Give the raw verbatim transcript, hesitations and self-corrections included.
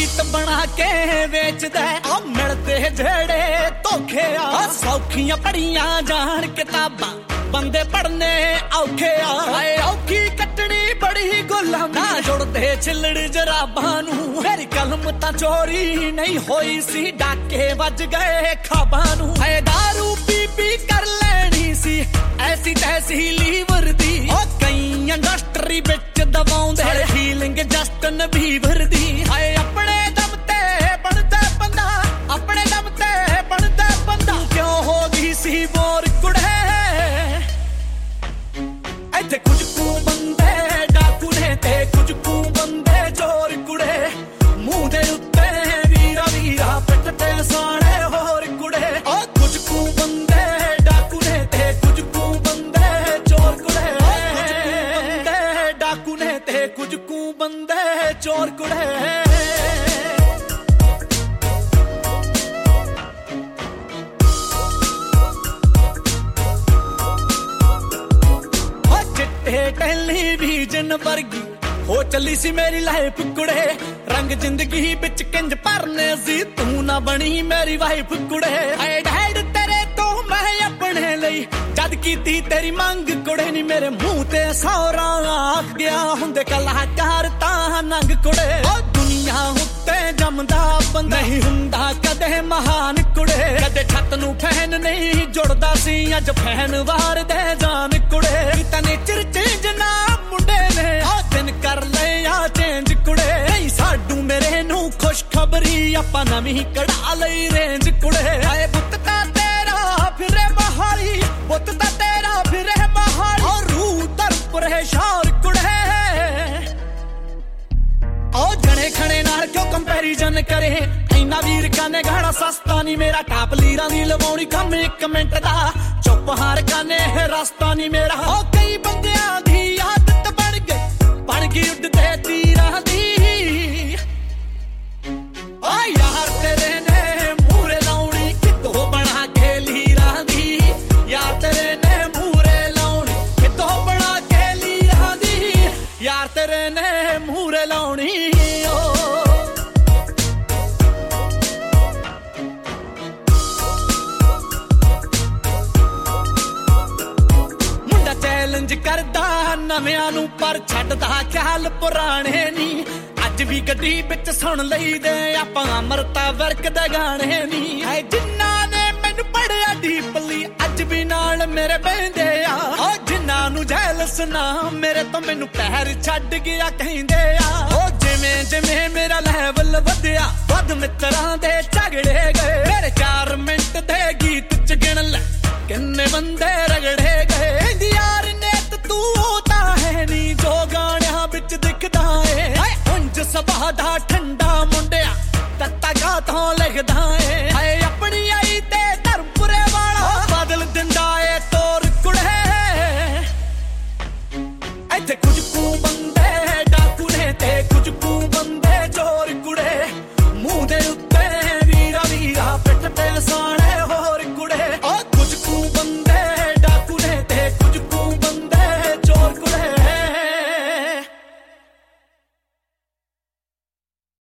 ਰੀਤ ਬਣਾ ਕੇ ਵੇਚਦਾ ਆ ਮਿਲਦੇ ਜਿਹੜੇ ਧੋਖੇ ਆ ਸੌਖੀਆਂ ਪੜੀਆਂ ਜਾਣ ਕਿਤਾਬਾਂ ਬੰਦੇ ਪੜਨੇ ਔਖੇ ਆ ਹਾਏ ਔਖੀ ਕੱਟਣੀ ਬੜੀ ਗੁਲਾਮ ਨਾ ਜੁੜਦੇ ਛਿੱਲੜ ਜਰਾਬਾਂ ਨੂੰ ਮੇਰੀ ਕਲਮ ਤਾਂ ਚੋਰੀ ਨਹੀਂ ਹੋਈ ਸੀ ਡਾਕੇ ਵੱਜ ਗਏ ਖਾਬਾਂ ਨੂੰ ਹਾਏ ਦਾਰੂ ਪੀ ਪੀ ਕਰ ਲੈਣੀ ਸੀ ਐਸੀ ਤੈਸੀ ਲੀਵਰ ਦੀ ਉਹ ਕਈ ਇੰਡਸਟਰੀ ਵਿੱਚ ਦਬਾਉਂਦੇ ਫੀਲਿੰਗ ਜਸਟਨ ਬੀਵਰ ਦੀ ਹਾਏ ਆਪਣੇ ਦਮ ਤੇ ਬਣਦਾ ਬੰਦਾ ਆਪਣੇ ਦਮ ਤੇ ਬਣਦਾ ਬੰਦਾ ਕਿਉਂ ਹੋ ਗਈ ਸੀ ਬੋਰ ਕੁੜੇ ਇੱਥੇ ਕੁਝ ਕੁ ਬੰਦੇ ਡਾਕੂ ਨੇ ਤੇ ਕੁਝ ਕੁ ਬੰਦੇ ਚੋਰ ਕੁੜੇ ਮੂੰਹ ਦੇ ਉੱਤੇ ਵੀਰਾ ਵੀਰਾ ਪਿੱਠ ਤੇ ਸਾੜੇ ਹੋਰ ਕੁੜੇ ਓ ਕੁਝ ਕੁ ਬੰਦੇ ਡਾਕੂ ਨੇ ਤੇ ਕੁਝ ਕੁ ਬੰਦੇ ਚੋਰ ਕੁੜੇ ਬੰਦੇ ਡਾਕੂ ਨੇ ਤੇ ਕੁਝ ਕੁ ਬੰਦੇ ਚੋਰ ਕੁੜੇ ਟੈਲੀਵਿਜ਼ਨ ਵਰਗੀ ਹੋ ਚੱਲੀ ਸੀ ਮੇਰੀ ਲਾਈਫ ਕੁੜੇ ਰੰਗ ਜ਼ਿੰਦਗੀ ਵਿੱਚ ਕਿੰਜ ਭਰਨੇ ਸੀ ਤੂੰ ਨਾ ਬਣੀ ਮੇਰੀ ਵਾਈਫ ਕੁੜੇ ਹਾਏ ਡੈਡ ਤੇਰੇ ਤੋਂ ਮੈਂ ਆਪਣੇ ਲਈ ਜਦ ਕੀਤੀ ਤੇਰੀ ਮੰਗ ਕੁੜੇ ਨੀ ਮੇਰੇ ਮੂੰਹ ਤੇ ਸੌਰਾ ਆਖ ਗਿਆ ਹੁੰਦੇ ਕਲਾਕਾਰ ਤਾਂ ਨੰਗ ਕੁੜੇ ਓ ਦੁਨੀਆ ਉੱਤੇ ਜੰਮਦਾ ਬੰਦਾ ਨਹੀਂ ਹੁੰਦਾ ਕਦੇ ਮਹਾਨ ਕੁੜੇ ਕਦੇ ਛੱਤ ਨੂੰ ਫੈਨ ਨਹੀਂ ਜੁੜਦਾ ਸੀ ਅੱਜ ਫੈਨ ਵਾਰ ਦੇ ਜਾਨ ਕੁੜੇ ਤਾਂ ਨੇਚਰ ਚੇਂਜ ਨਾ ਮੁੰਡੇ ਨੇ ਆ ਦਿਨ ਕਰ ਲੈ ਆ ਚੇਂਜ ਕੁੜੇ ਨਹੀਂ ਸਾਡੂ ਮੇਰੇ ਨੂੰ ਖੁਸ਼ਖਬਰੀ ਆਪਾਂ ਨਵੀਂ ਕਢਾ ਲਈ ਰੇਂਜ ਕੁੜੇ ਹਾਏ ਪੁੱਤ ਤਾਂ ਤੇਰਾ ਫਿਰੇ ਬਹਾਰੀ ਪੁੱਤ ਤਾਂ ਤੇਰਾ ਫਿਰੇ ਬਹਾਰੀ ਔਰ ਰੂਹ ਦਰ ਪਰੇਸ਼ਾਨ ਕੁੜੇ ਓ ਜਣੇ ਖਣੇ ਨਾਲ ਕਿਉਂ ਕੰਪੈਰੀਜ਼ਨ ਕਰੇ ਇੰਨਾ ਵੀਰ ਕਾਨੇ ਗਾਣਾ ਸਸਤਾ ਨਹੀਂ ਮੇਰਾ ਟਾਪ ਲੀਰਾਂ ਦੀ ਲਵਾਉਣੀ ਕੰਮ ਇੱਕ ਮਿੰਟ ਦਾ ਚੁੱਪ ਹਾਰ ਕਾਨੇ ਰਸਤਾ ਨਹੀਂ ਮੇਰਾ ਓ ਕਈ ਬੰਦਿਆਂ ਦੀ ਆਦਤ ਬਣ ਗਈ ਬਣ ਗਈ ਉੱਡਦੇ ਤੀਰਾਂ ਦੀ ਓ ਯਾਰ ਤੇਰੇ ਨੇ ਮੂਰੇ ਲਾਉਣੀ ਕਿਤੋਂ ਬਣਾ ਕੇ ਲੀਰਾਂ ਦੀ ਯਾਰ ਤੇਰੇ ਨੇ ਮੂਰੇ ਲਾਉਣੀ ਕਿਤੋਂ ਬਣਾ ਕੇ ਲੀਰਾਂ ਦੀ ਯਾਰ ਤੇਰੇ ਨੇ ਮੂਰੇ ਲਾਉਣੀ ਕਰਦਾ ਨਵਿਆਂ ਨੂੰ ਪਰ ਛੱਡਦਾ ਖਿਆਲ ਪੁਰਾਣੇ ਨੀ ਅੱਜ ਵੀ ਗੱਡੀ ਵਿੱਚ ਸੁਣ ਲਈਦੇ ਆਪਾਂ ਅਮਰਤਾ ਵਰਕ ਦੇ ਗਾਣੇ ਨੀ ਹੈ ਜਿਨ੍ਹਾਂ ਨੇ ਮੈਨੂੰ ਪੜਿਆ ਡੀਪਲੀ ਅੱਜ ਵੀ ਨਾਲ ਮੇਰੇ ਬਹਿੰਦੇ ਆ ਓ ਜਿਨ੍ਹਾਂ ਨੂੰ ਜੈਲਸ ਨਾ ਮੇਰੇ ਤੋਂ ਮੈਨੂੰ ਪੈਰ ਛੱਡ ਗਿਆ ਕਹਿੰਦੇ ਆ ਓ ਜਿਵੇਂ ਜਿਵੇਂ ਮੇਰਾ ਲੈਵਲ ਵਧਿਆ ਵੱਧ ਮਿੱਤਰਾਂ ਦੇ ਝਗੜੇ ਗਏ ਮੇਰੇ ਚਾਰ ਮਿੰਟ ਦੇ ਗੀਤ ਚ ਗਿਣ ਲੈ ਕਿੰਨੇ ਬੰਦੇ ਰਗੜੇ ਗਏ ਯਾਰ ਤੂੰ ਤਾਂ ਹੈ ਨੀ ਜੋ ਗਾਣਿਆਂ ਵਿੱਚ ਦਿਖਦਾ ਏ ਉਂਝ ਸੁਭਾਅ ਦਾ ਠੰਡਾ ਮੁੰਡਿਆ ਤੱਤਾ ਗਾਥੋਂ ਲਿਖਦਾ ਏ ਹਾਏ ਆਪਣੀ ਆਈ ਤੇ ਧਰਮਪੁਰੇ ਵਾਲਾ ਬਦਲ ਦਿੰਦਾ ਏ ਤੋਰ ਕੁੜੇ ਇੱਥੇ ਕੁਝ ਕੁ ਬੰਦੇ ਡਾਕੂ ਨੇ ਤੇ ਕੁਝ ਕੁ ਬੰਦੇ ਚੋਰ ਕੁੜੇ ਮੂੰਹ ਦੇ